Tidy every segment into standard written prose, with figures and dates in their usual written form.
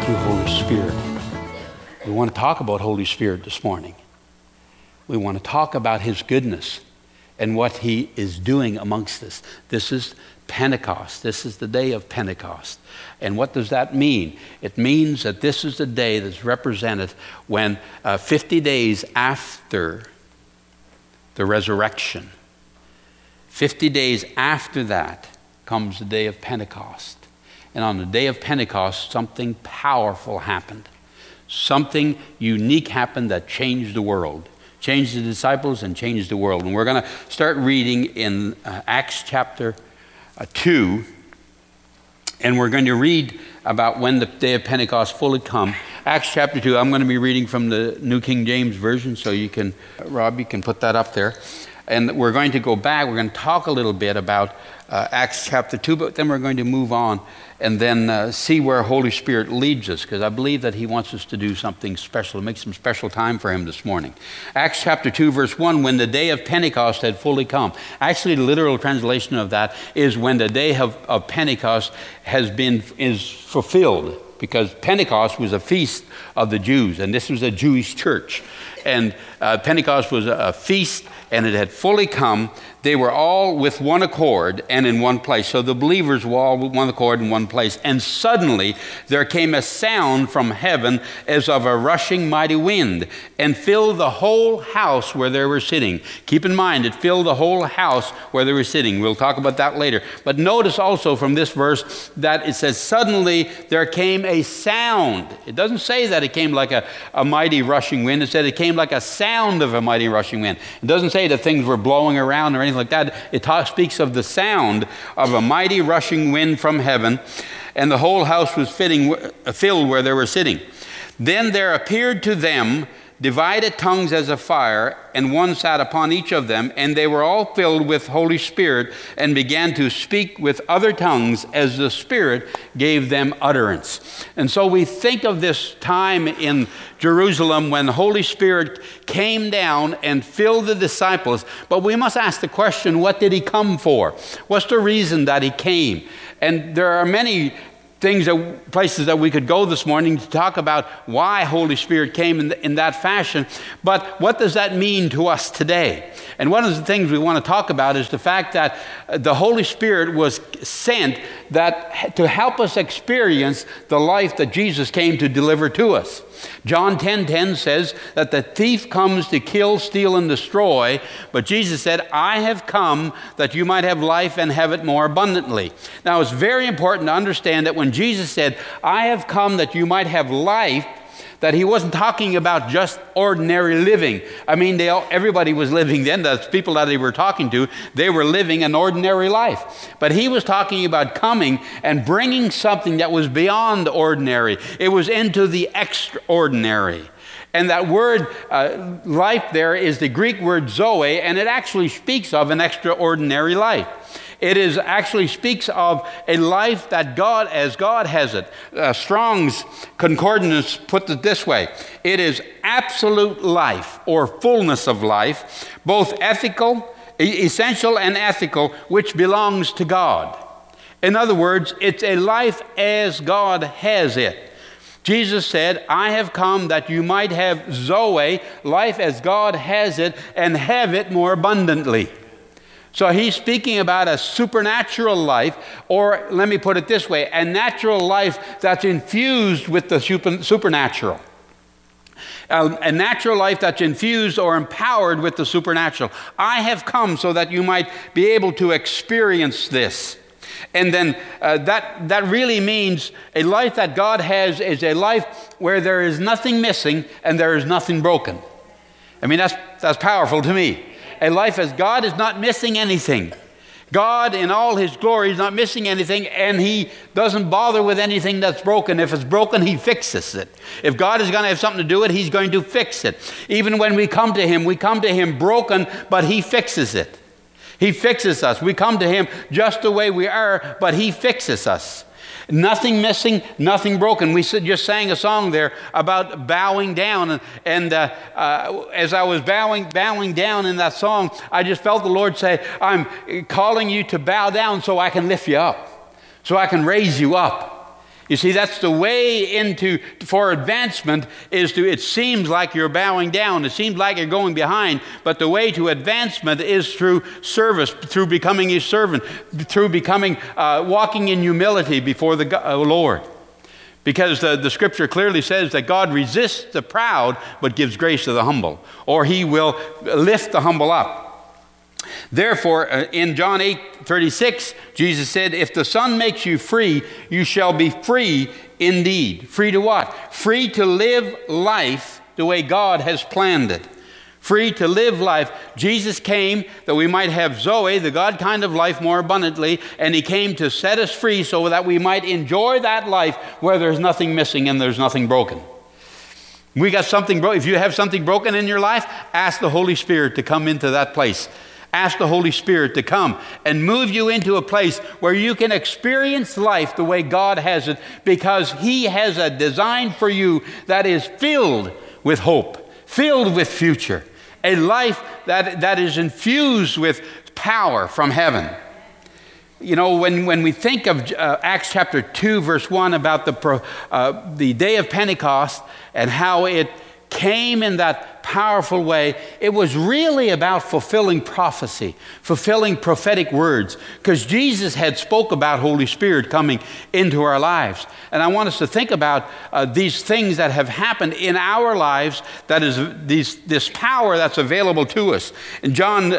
to Holy Spirit. We want to talk about Holy Spirit this morning. We want to talk about His goodness and what He is doing amongst us. This is Pentecost. This is the day of Pentecost. And what does that mean? It means that this is the day that's represented when 50 days after the resurrection, 50 days after that comes the day of Pentecost. And on the day of Pentecost, something powerful happened. Something unique happened that changed the world. Changed the disciples and changed the world. And we're going to start reading in Acts chapter 2. And we're going to read about when the day of Pentecost fully come. Acts chapter 2, I'm going to be reading from the New King James Version, so you can, Rob, you can put that up there. And we're going to go back, we're going to talk a little bit about Acts chapter 2, but then we're going to move on and then see where Holy Spirit leads us, because I believe that He wants us to do something special, to make some special time for Him this morning. Acts chapter 2, verse 1, when the day of Pentecost had fully come. Actually, the literal translation of that is when the day of Pentecost is fulfilled, because Pentecost was a feast of the Jews, and this was a Jewish church. And Pentecost was a feast, and it had fully come. They were all with one accord and in one place. So the believers were all with one accord in one place. And suddenly there came a sound from heaven as of a rushing mighty wind, and filled the whole house where they were sitting. Keep in mind, it filled the whole house where they were sitting. We'll talk about that later. But notice also from this verse that it says, suddenly there came a sound. It doesn't say that it came like a mighty rushing wind. It said it came like a sound of a mighty rushing wind. It doesn't say that things were blowing around or anything like that. It speaks of the sound of a mighty rushing wind from heaven, and the whole house was filled where they were sitting. Then there appeared to them divided tongues as of fire, and one sat upon each of them, and they were all filled with Holy Spirit, and began to speak with other tongues as the Spirit gave them utterance. And so we think of this time in Jerusalem when the Holy Spirit came down and filled the disciples, but we must ask the question, what did He come for? What's the reason that He came? And there are many places that we could go this morning to talk about why Holy Spirit came in that fashion. But what does that mean to us today? And one of the things we want to talk about is the fact that the Holy Spirit was sent to help us experience the life that Jesus came to deliver to us. John 10:10 says that the thief comes to kill, steal, and destroy, but Jesus said, I have come that you might have life and have it more abundantly. Now, it's very important to understand that when Jesus said, I have come that you might have life, that He wasn't talking about just ordinary living. I mean, everybody was living then. The people that He were talking to, they were living an ordinary life. But He was talking about coming and bringing something that was beyond ordinary. It was into the extraordinary. And that word life there is the Greek word zoe, and it actually speaks of an extraordinary life. It actually speaks of a life that God, as God has it. Strong's Concordance puts it this way. It is absolute life or fullness of life, both essential and ethical, which belongs to God. In other words, it's a life as God has it. Jesus said, I have come that you might have Zoe, life as God has it, and have it more abundantly. So He's speaking about a supernatural life, or let me put it this way, a natural life that's infused with the supernatural. A natural life that's infused or empowered with the supernatural. I have come so that you might be able to experience this. And then that really means a life that God has is a life where there is nothing missing and there is nothing broken. I mean, that's powerful to me. A life as God is not missing anything. God in all His glory is not missing anything, and He doesn't bother with anything that's broken. If it's broken, He fixes it. If God is going to have something to do with it, He's going to fix it. Even when we come to Him broken, but He fixes it. He fixes us. We come to Him just the way we are, but He fixes us. Nothing missing, nothing broken. We just sang a song there about bowing down. And as I was bowing down in that song, I just felt the Lord say, I'm calling you to bow down so I can lift you up, so I can raise you up. You see, that's the way for advancement it seems like you're bowing down. It seems like you're going behind. But the way to advancement is through service, through becoming His servant, through walking in humility before the Lord. Because the Scripture clearly says that God resists the proud, but gives grace to the humble. Or He will lift the humble up. Therefore, in John 8:36, Jesus said, if the Son makes you free, you shall be free indeed. Free to what? Free to live life the way God has planned it. Free to live life. Jesus came that we might have Zoe, the God kind of life, more abundantly, and He came to set us free so that we might enjoy that life where there's nothing missing and there's nothing broken. We got something broken. If you have something broken in your life, ask the Holy Spirit to come into that place. Ask the Holy Spirit to come and move you into a place where you can experience life the way God has it, because He has a design for you that is filled with hope, filled with future, a life that is infused with power from heaven. You know, when we think of Acts chapter 2, verse 1, about the day of Pentecost and how it came in that powerful way, it was really about fulfilling prophecy, fulfilling prophetic words, because Jesus had spoke about Holy Spirit coming into our lives. And I want us to think about these things that have happened in our lives, that is this power that's available to us. In John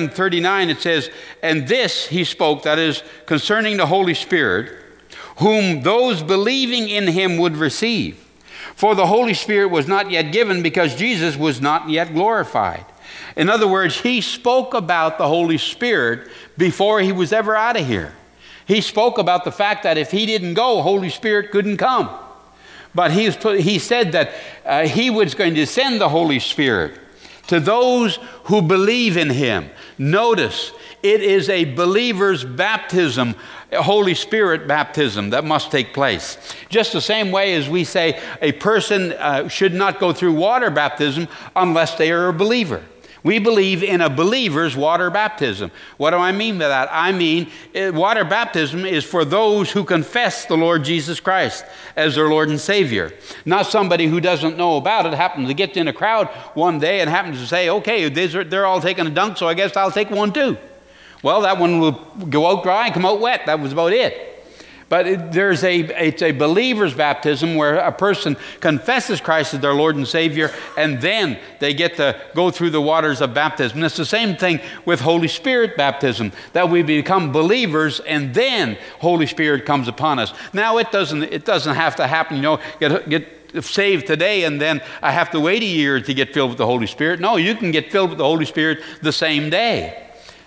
7:39 it says, and this He spoke, that is concerning the Holy Spirit, whom those believing in Him would receive. For the Holy Spirit was not yet given because Jesus was not yet glorified. In other words, He spoke about the Holy Spirit before He was ever out of here. He spoke about the fact that if He didn't go, Holy Spirit couldn't come. But He said that He was going to send the Holy Spirit to those who believe in Him. Notice, it is a believer's baptism, a Holy Spirit baptism that must take place. Just the same way as we say a person should not go through water baptism unless they are a believer. We believe in a believer's water baptism. What do I mean by that? I mean, water baptism is for those who confess the Lord Jesus Christ as their Lord and Savior. Not somebody who doesn't know about it, happens to get in a crowd one day and happens to say, okay, they're all taking a dunk, so I guess I'll take one too. Well, that one will go out dry and come out wet. That was about it. But it's a believer's baptism where a person confesses Christ as their Lord and Savior, and then they get to go through the waters of baptism. And it's the same thing with Holy Spirit baptism, that we become believers and then Holy Spirit comes upon us. Now it doesn't have to happen, you know, get saved today and then I have to wait a year to get filled with the Holy Spirit. No, you can get filled with the Holy Spirit the same day.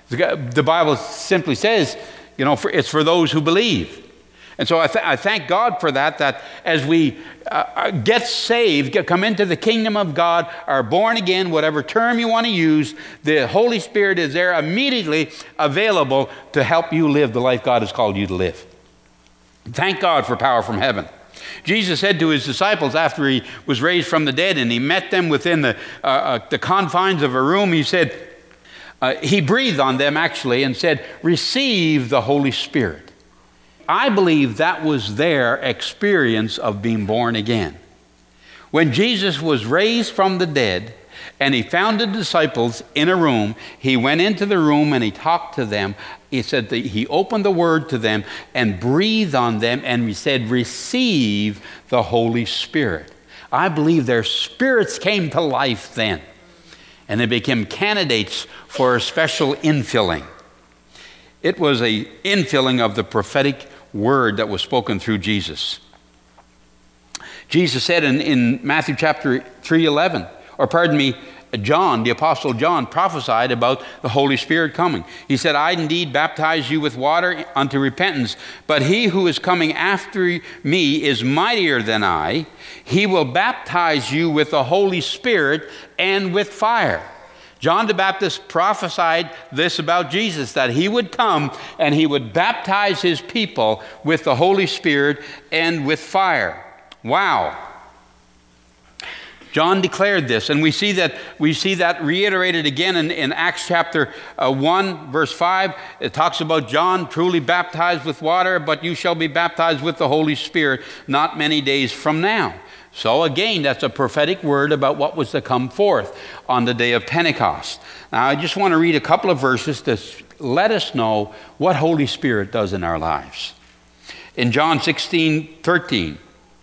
The Bible simply says, you know, it's for those who believe. And so I thank God for that as we get saved, come into the kingdom of God, are born again, whatever term you want to use, the Holy Spirit is there immediately available to help you live the life God has called you to live. Thank God for power from heaven. Jesus said to His disciples after He was raised from the dead and He met them within the confines of a room, He said, He breathed on them actually and said, receive the Holy Spirit. I believe that was their experience of being born again. When Jesus was raised from the dead and He found the disciples in a room, He went into the room and He talked to them. He said that He opened the Word to them and breathed on them and He said, receive the Holy Spirit. I believe their spirits came to life then, and they became candidates for a special infilling. It was an infilling of the prophetic word that was spoken through Jesus. Jesus said in Matthew chapter 3:11, John, the Apostle John, prophesied about the Holy Spirit coming. He said, I indeed baptize you with water unto repentance, but He who is coming after me is mightier than I. He will baptize you with the Holy Spirit and with fire. John the Baptist prophesied this about Jesus, that He would come and He would baptize His people with the Holy Spirit and with fire. Wow. John declared this, and we see that reiterated again in Acts chapter 1, verse 5. It talks about John truly baptized with water, but you shall be baptized with the Holy Spirit not many days from now. So again, that's a prophetic word about what was to come forth on the day of Pentecost. Now, I just want to read a couple of verses to let us know what Holy Spirit does in our lives. In John 16:13,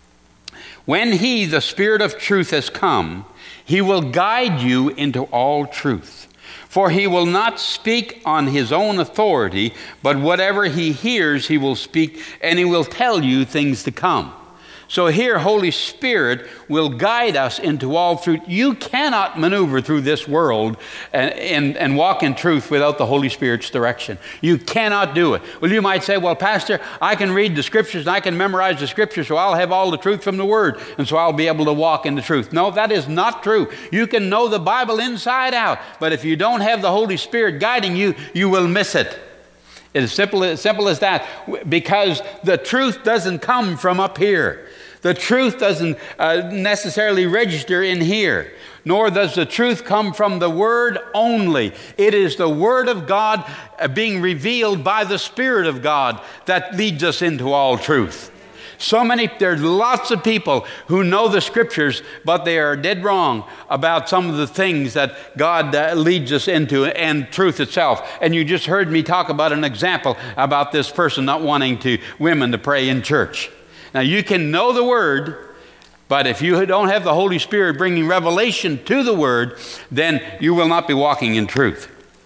when he, the Spirit of truth, has come, he will guide you into all truth. For he will not speak on his own authority, but whatever he hears, he will speak, and he will tell you things to come. So here, Holy Spirit will guide us into all truth. You cannot maneuver through this world and walk in truth without the Holy Spirit's direction. You cannot do it. Well, you might say, well, Pastor, I can read the Scriptures and I can memorize the Scriptures, so I'll have all the truth from the Word, and so I'll be able to walk in the truth. No, that is not true. You can know the Bible inside out, but if you don't have the Holy Spirit guiding you, you will miss it. It's as simple as that, because the truth doesn't come from up here. The truth doesn't necessarily register in here, nor does the truth come from the Word only. It is the Word of God being revealed by the Spirit of God that leads us into all truth. There's lots of people who know the Scriptures, but they are dead wrong about some of the things that God leads us into and truth itself. And you just heard me talk about an example about this person not wanting women to pray in church. Now, you can know the Word, but if you don't have the Holy Spirit bringing revelation to the Word, then you will not be walking in truth.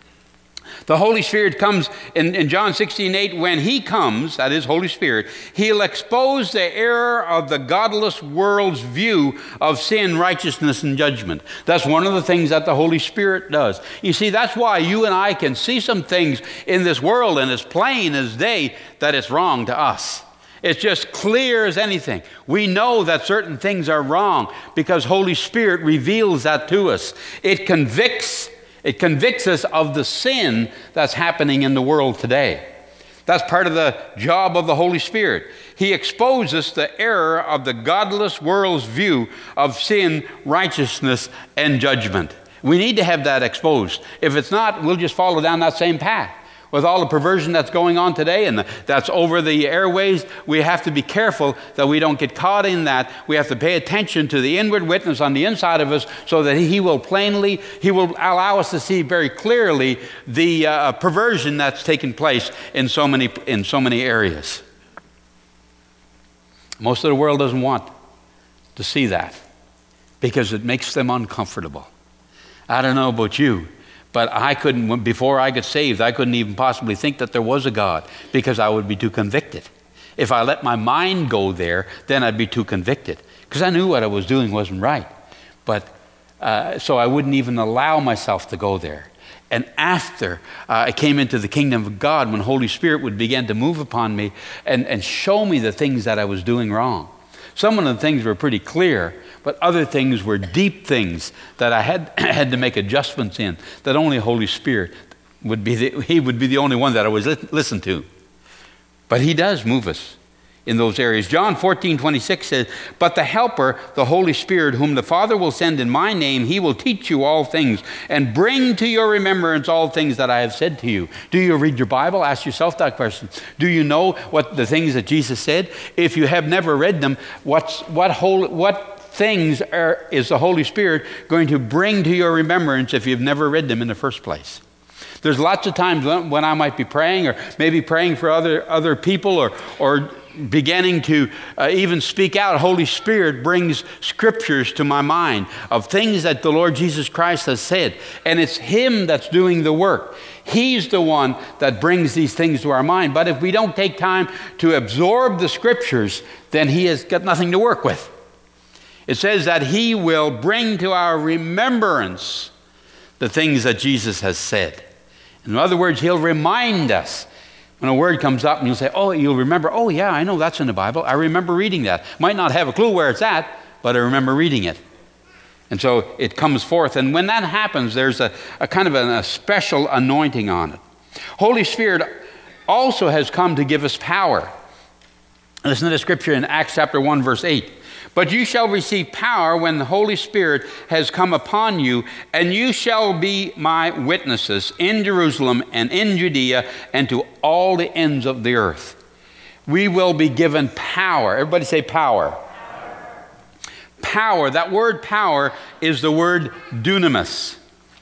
The Holy Spirit comes in John 16:8. When he comes, that is Holy Spirit, he'll expose the error of the godless world's view of sin, righteousness, and judgment. That's one of the things that the Holy Spirit does. You see, that's why you and I can see some things in this world, and as plain as day, that it's wrong to us. It's just clear as anything. We know that certain things are wrong because Holy Spirit reveals that to us. It convicts us of the sin that's happening in the world today. That's part of the job of the Holy Spirit. He exposes the error of the godless world's view of sin, righteousness, and judgment. We need to have that exposed. If it's not, we'll just follow down that same path. With all the perversion that's going on today and that's over the airways, we have to be careful that we don't get caught in that. We have to pay attention to the inward witness on the inside of us so that He will allow us to see very clearly the perversion that's taking place in so many areas. Most of the world doesn't want to see that because it makes them uncomfortable. I don't know about you, but before I got saved, I couldn't even possibly think that there was a God because I would be too convicted. If I let my mind go there, then I'd be too convicted because I knew what I was doing wasn't right. But so I wouldn't even allow myself to go there. And after I came into the kingdom of God, when Holy Spirit would begin to move upon me and show me the things that I was doing wrong. Some of the things were pretty clear, but other things were deep things that I had to make adjustments in, that only Holy Spirit would be the only one that I would listen to. But He does move us in those areas. John 14:26 says, "But the Helper, the Holy Spirit, whom the Father will send in my name, He will teach you all things and bring to your remembrance all things that I have said to you." Do you read your Bible? Ask yourself that question. Do you know what the things that Jesus said? If you have never read them, what things is the Holy Spirit going to bring to your remembrance if you've never read them in the first place? There's lots of times when I might be praying, or maybe praying for other people, or beginning to even speak out. Holy Spirit brings scriptures to my mind of things that the Lord Jesus Christ has said, and it's Him that's doing the work. He's the one that brings these things to our mind. But if we don't take time to absorb the scriptures, then He has got nothing to work with. It says that He will bring to our remembrance the things that Jesus has said. In other words, He'll remind us. When a word comes up and you'll say, you'll remember, yeah, I know that's in the Bible. I remember reading that. Might not have a clue where it's at, but I remember reading it. And so it comes forth. And when that happens, there's a kind of a special anointing on it. Holy Spirit also has come to give us power. Listen to the scripture in Acts chapter 1, verse 8. But you shall receive power when the Holy Spirit has come upon you, and you shall be my witnesses in Jerusalem and in Judea and to all the ends of the earth. We will be given power. Everybody say power. Power. That word power is the word dunamis.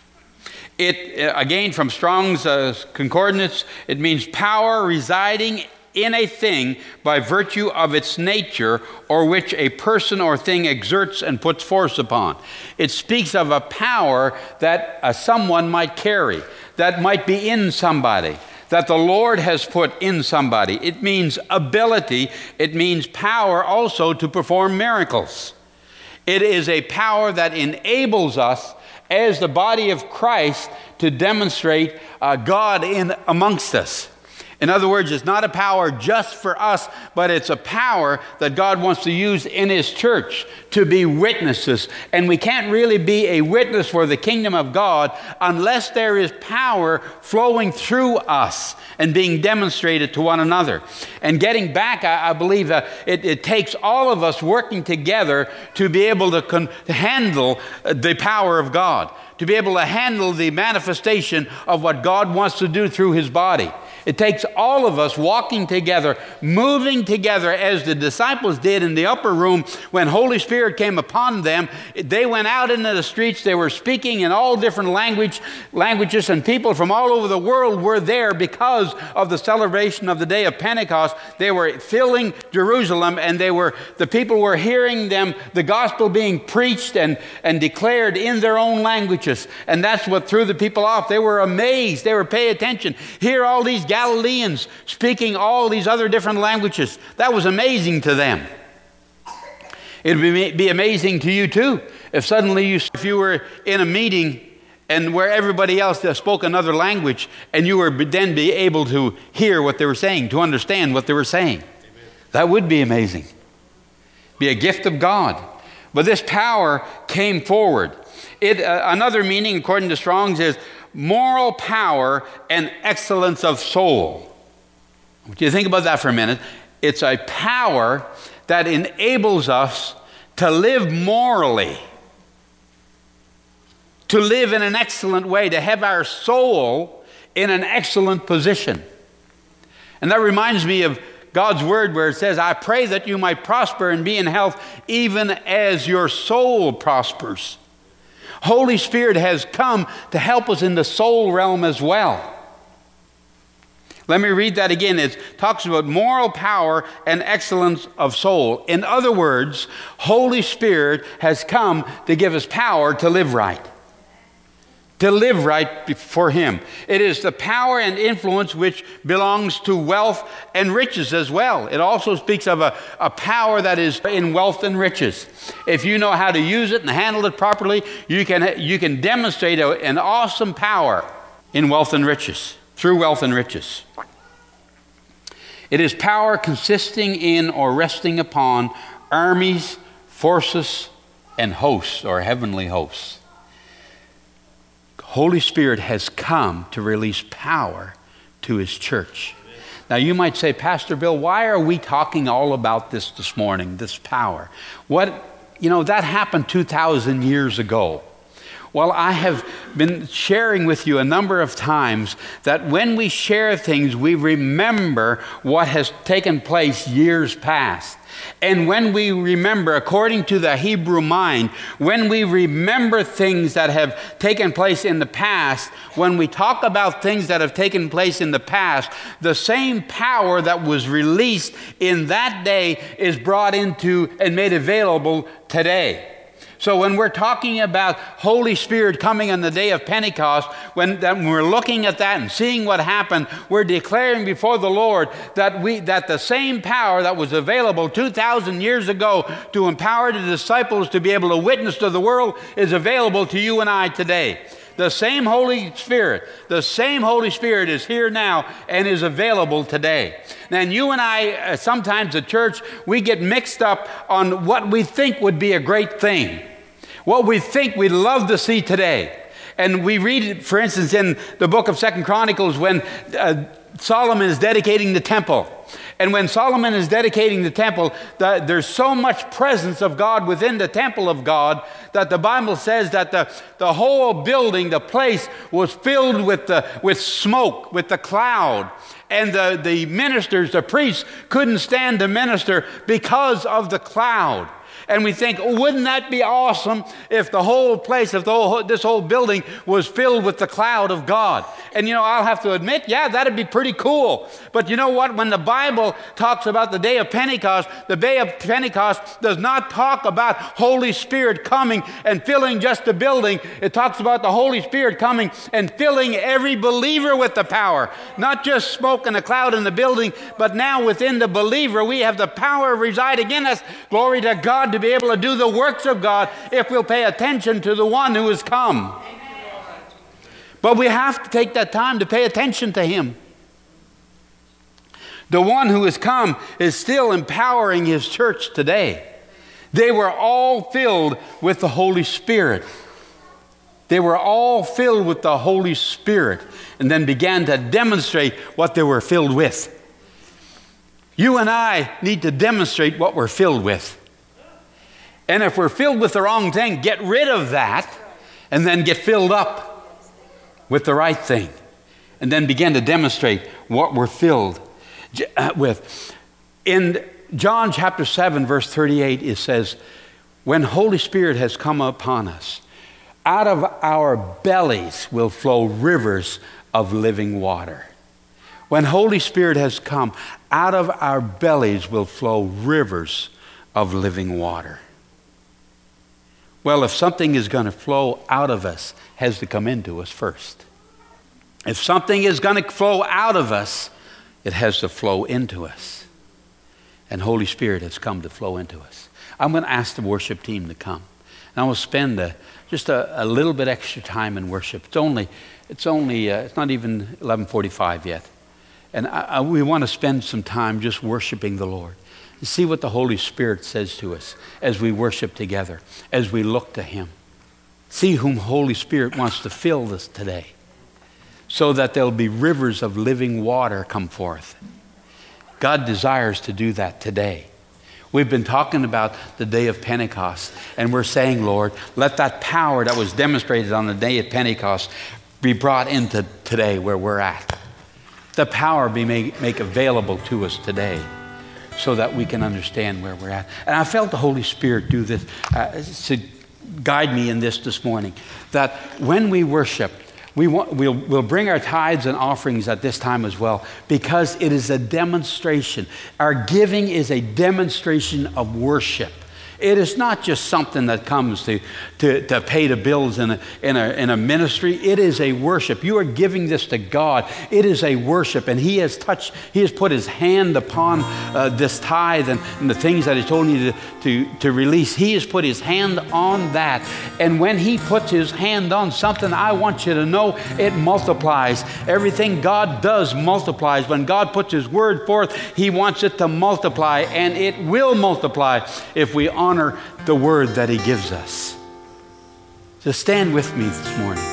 It, again, from Strong's Concordance, it means power residing in a thing by virtue of its nature, or which a person or thing exerts and puts force upon. It speaks of a power that someone might carry, that might be in somebody, that the Lord has put in somebody. It means ability. It means power also to perform miracles. It is a power that enables us as the body of Christ to demonstrate God in amongst us. In other words, it's not a power just for us, but it's a power that God wants to use in His church to be witnesses. And we can't really be a witness for the kingdom of God unless there is power flowing through us and being demonstrated to one another. And getting back, I believe it takes all of us working together to be able to handle the power of God, to be able to handle the manifestation of what God wants to do through His body. It takes all of us walking together, moving together as the disciples did in the upper room when Holy Spirit came upon them. They went out into the streets. They were speaking in all different languages, and people from all over the world were there because of the celebration of the day of Pentecost. They were filling Jerusalem, and the people were hearing them, the gospel being preached and declared in their own languages. And that's what threw the people off. They were amazed. They were paying attention. Hear all these Galileans speaking all these other different languages. That was amazing to them. It would be amazing to you too if suddenly if you were in a meeting and where everybody else spoke another language and you were then be able to hear what they were saying, to understand what they were saying. Amen. That would be amazing. Be a gift of God. But this power came forward. Another meaning, according to Strong's, is moral power and excellence of soul. I want you to think about that for a minute. It's a power that enables us to live morally, to live in an excellent way, to have our soul in an excellent position. And that reminds me of God's word where it says, I pray that you might prosper and be in health even as your soul prospers. Holy Spirit has come to help us in the soul realm as well. Let me read that again. It talks about moral power and excellence of soul. In other words, Holy Spirit has come to give us power to live right. To live right before Him. It is the power and influence which belongs to wealth and riches as well. It also speaks of a power that is in wealth and riches. If you know how to use it and handle it properly, you can demonstrate an awesome power in wealth and riches, through wealth and riches. It is power consisting in or resting upon armies, forces, and hosts, or heavenly hosts. Holy Spirit has come to release power to His church. Now you might say, Pastor Bill, why are we talking all about this morning, this power? That happened 2,000 years ago. Well, I have been sharing with you a number of times that when we share things, we remember what has taken place years past. And when we remember, according to the Hebrew mind, when we remember things that have taken place in the past, when we talk about things that have taken place in the past, the same power that was released in that day is brought into and made available today. So when we're talking about Holy Spirit coming on the day of Pentecost, when we're looking at that and seeing what happened, we're declaring before the Lord that the same power that was available 2,000 years ago to empower the disciples to be able to witness to the world is available to you and I today. The same Holy Spirit is here now and is available today. And you and I, sometimes at church, we get mixed up on what we think would be a great thing, what we think we'd love to see today. And we read, for instance, in the book of 2 Chronicles when Solomon is dedicating the temple. And when Solomon is dedicating the temple, there's so much presence of God within the temple of God that the Bible says that the whole building, the place, was filled with smoke, with the cloud. And the ministers, the priests, couldn't stand to minister because of the cloud. And we think, wouldn't that be awesome if the whole place, if this whole building was filled with the cloud of God? And I'll have to admit, yeah, that'd be pretty cool. But you know what? When the Bible talks about the day of Pentecost, the day of Pentecost does not talk about Holy Spirit coming and filling just the building. It talks about the Holy Spirit coming and filling every believer with the power. Not just smoke and a cloud in the building, but now within the believer, we have the power residing in us. Glory to God, to be able to do the works of God if we'll pay attention to the one who has come. But we have to take that time to pay attention to him. The one who has come is still empowering his church today. They were all filled with the Holy Spirit. They were all filled with the Holy Spirit and then began to demonstrate what they were filled with. You and I need to demonstrate what we're filled with. And if we're filled with the wrong thing, get rid of that and then get filled up with the right thing. And then begin to demonstrate what we're filled with. In John chapter 7, verse 38, it says, when Holy Spirit has come upon us, out of our bellies will flow rivers of living water. When Holy Spirit has come, out of our bellies will flow rivers of living water. Well, if something is going to flow out of us, it has to come into us first. If something is going to flow out of us, it has to flow into us. And Holy Spirit has come to flow into us. I'm going to ask the worship team to come. And I will spend just a little bit extra time in worship. It's not even 11:45 yet. And we want to spend some time just worshiping the Lord. See what the Holy Spirit says to us as we worship together, as we look to him. See whom Holy Spirit wants to fill us today, so that there'll be rivers of living water come forth. God desires to do that today. We've been talking about the day of Pentecost, and we're saying, Lord, let that power that was demonstrated on the day of Pentecost be brought into today where we're at. The power be make available to us today, so that we can understand where we're at. And I felt the Holy Spirit do this, to guide me in this morning, that when we worship, we'll bring our tithes and offerings at this time as well, because it is a demonstration. Our giving is a demonstration of worship. It is not just something that comes to pay the bills in a ministry. It is a worship. You are giving this to God. It is a worship, and He has put His hand upon this tithe and the things that He told you to release. He has put His hand on that, and when He puts His hand on something, I want you to know it multiplies. Everything God does multiplies. When God puts His word forth, He wants it to multiply, and it will multiply if we honor the word that He gives us. So stand with me this morning.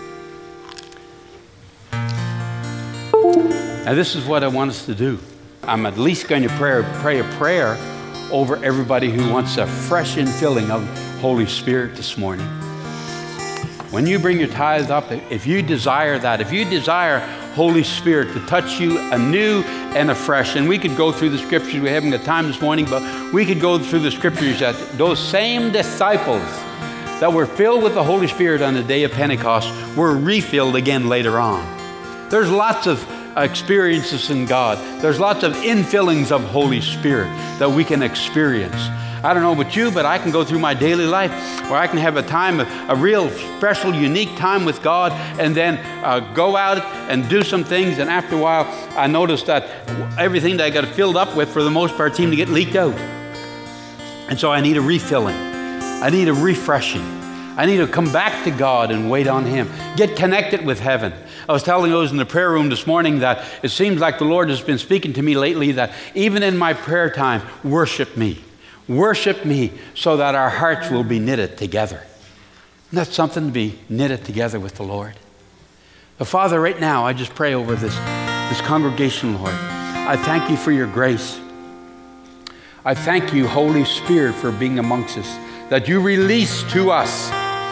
Now this is what I want us to do. I'm at least going to pray a prayer over everybody who wants a fresh infilling of Holy Spirit this morning. When you bring your tithes up, if you desire that, if you desire Holy Spirit to touch you anew and afresh, and we could go through the scriptures, we haven't got time this morning, but we could go through the scriptures that those same disciples that were filled with the Holy Spirit on the day of Pentecost were refilled again later on. There's lots of experiences in God. There's lots of infillings of Holy Spirit that we can experience. I don't know about you, but I can go through my daily life where I can have a time, a real special, unique time with God, and then go out and do some things. And after a while, I noticed that everything that I got filled up with, for the most part, seemed to get leaked out. And so I need a refilling. I need a refreshing. I need to come back to God and wait on Him. Get connected with heaven. I was telling those in the prayer room this morning that it seems like the Lord has been speaking to me lately that even in my prayer time, worship me. Worship me so that our hearts will be knitted together. Isn't that something, to be knitted together with the Lord? But Father, right now, I just pray over this congregation, Lord. I thank you for your grace. I thank you, Holy Spirit, for being amongst us, that you release to us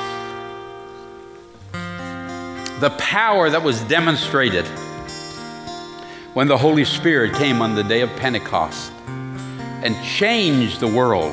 the power that was demonstrated when the Holy Spirit came on the day of Pentecost and changed the world.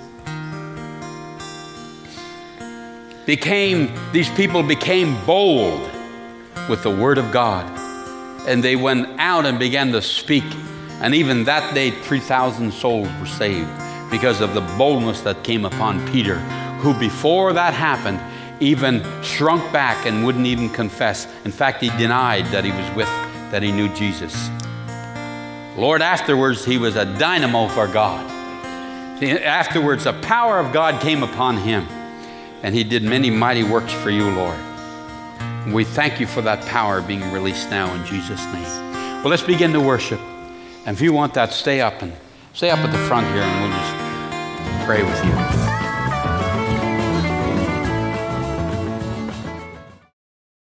These people became bold with the Word of God, and they went out and began to speak. And even that day, 3,000 souls were saved because of the boldness that came upon Peter, who before that happened, even shrunk back and wouldn't even confess. In fact, he denied that that he knew Jesus. Lord, afterwards, he was a dynamo for God. Afterwards, the power of God came upon him, and he did many mighty works for you, Lord. And we thank you for that power being released now in Jesus' name. Well, let's begin to worship. And if you want that, stay up at the front here, and we'll just pray with you.